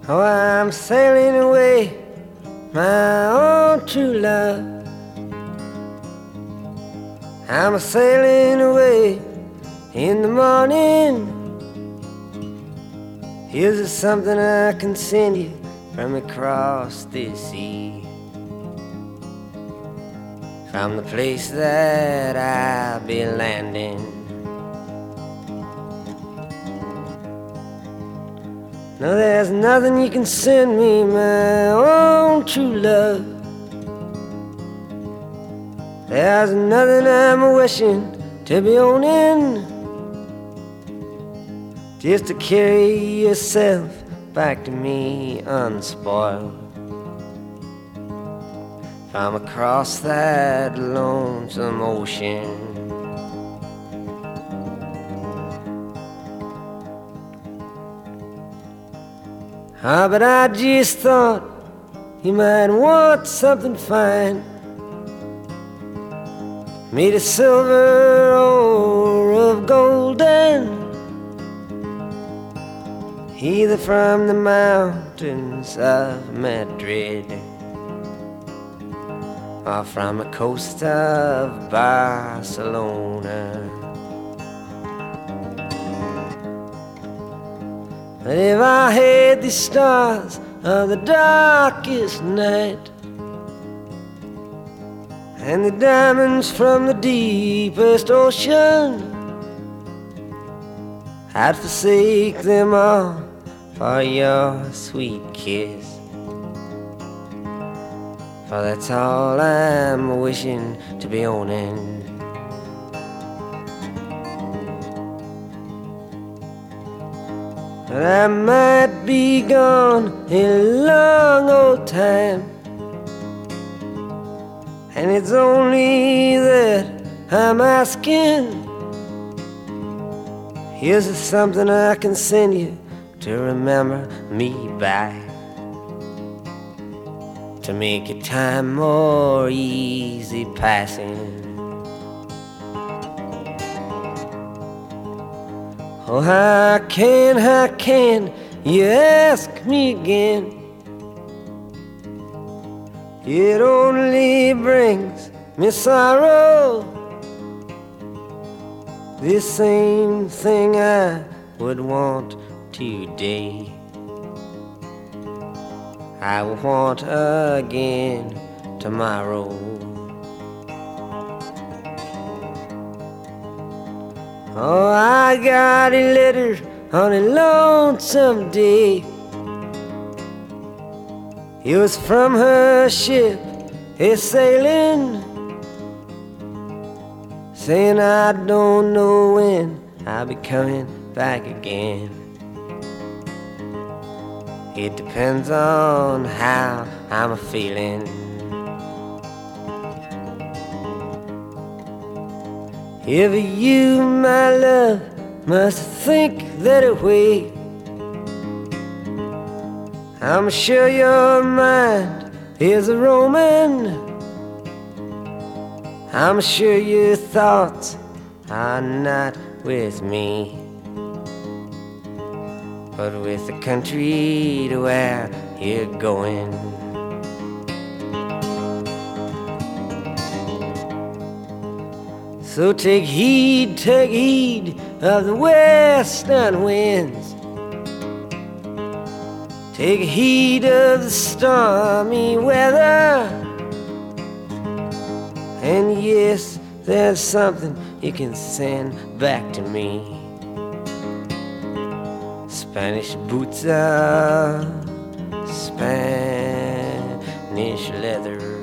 Oh, I'm sailing away, my own true love. I'm sailing away in the morning. Here's something I can send you from across this sea, from the place that I'll be landing. No, there's nothing you can send me, my own true love. There's nothing I'm wishing to be owning, just to carry yourself back to me unspoiled, from across that lonesome ocean. Ah, but I just thought you might want something fine, made of silver or of golden, either from the mountains of Madrid or from the coast of Barcelona. But if I had the stars of the darkest night and the diamonds from the deepest ocean, I'd forsake them all for your sweet kiss, for that's all I'm wishing to be owning. But I might be gone a long old time, and it's only that I'm asking. Here's something I can send you to remember me by, to make your time more easy passing. Oh, how can you ask me again? It only brings me sorrow, this same thing I would want today, I will want again tomorrow. Oh, I got a letter on a lonesome day. It was from her ship, a sailing, saying I don't know when I'll be coming back again. It depends on how I'm feeling. If you, my love, must think that way, I'm sure your mind is a roaming. I'm sure your thoughts are not with me, but with the country to where you're going. So take heed of the western winds, take heed of the stormy weather, and yes, there's something you can send back to me. Spanish boots are Spanish leather.